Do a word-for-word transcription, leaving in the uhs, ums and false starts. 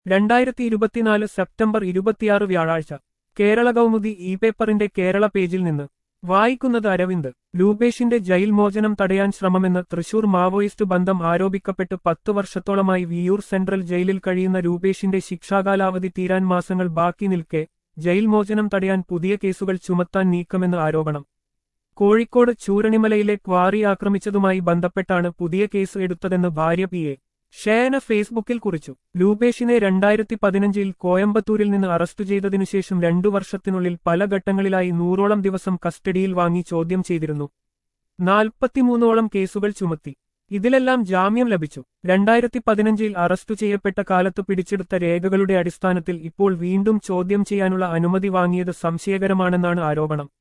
രണ്ടായിരത്തി ഇരുപത്തിനാല് സെപ്റ്റംബർ ഇരുപത്തിയാറ് വ്യാഴാഴ്ച കേരള കൗമുദി ഇ പേപ്പറിന്റെ കേരള പേജിൽ നിന്ന് വായിക്കുന്നത് അരവിന്ദ്. രൂപേഷിന്റെ ജയിൽ മോചനം തടയാൻ ശ്രമമെന്ന് തൃശൂർ. മാവോയിസ്റ്റ് ബന്ധം ആരോപിക്കപ്പെട്ട് പത്തു വർഷത്തോളമായി വിയ്യൂർ സെൻട്രൽ ജയിലിൽ കഴിയുന്ന രൂപേഷിന്റെ ശിക്ഷാകാലാവധി തീരാൻ മാസങ്ങൾ ബാക്കി നിൽക്കെ ജയിൽ മോചനം തടയാൻ പുതിയ കേസുകൾ ചുമത്താൻ നീക്കമെന്ന് ആരോപണം. കോഴിക്കോട് ചൂരണിമലയിലെ ക്വാറി ആക്രമിച്ചതുമായി ബന്ധപ്പെട്ടാണ് പുതിയ കേസ് എടുത്തതെന്ന് ഭാര്യ പി എ ഷേന ഫേസ്ബുക്കിൽ കുറിച്ചു. രൂപേഷിനെ രണ്ടായിരത്തി പതിനഞ്ചിൽ കോയമ്പത്തൂരിൽ നിന്ന് അറസ്റ്റ് ചെയ്തതിനുശേഷം രണ്ടു വർഷത്തിനുള്ളിൽ പല ഘട്ടങ്ങളിലായി നൂറോളം ദിവസം കസ്റ്റഡിയിൽ വാങ്ങി ചോദ്യം ചെയ്തിരുന്നു. നാൽപ്പത്തിമൂന്നോളം കേസുകൾ ചുമത്തി. ഇതിലെല്ലാം ജാമ്യം ലഭിച്ചു. രണ്ടായിരത്തി പതിനഞ്ചിൽ അറസ്റ്റു ചെയ്യപ്പെട്ട കാലത്തു പിടിച്ചെടുത്ത രേഖകളുടെ അടിസ്ഥാനത്തിൽ ഇപ്പോൾ വീണ്ടും ചോദ്യം ചെയ്യാനുള്ള അനുമതി വാങ്ങിയത് സംശയകരമാണെന്നാണ് ആരോപണം.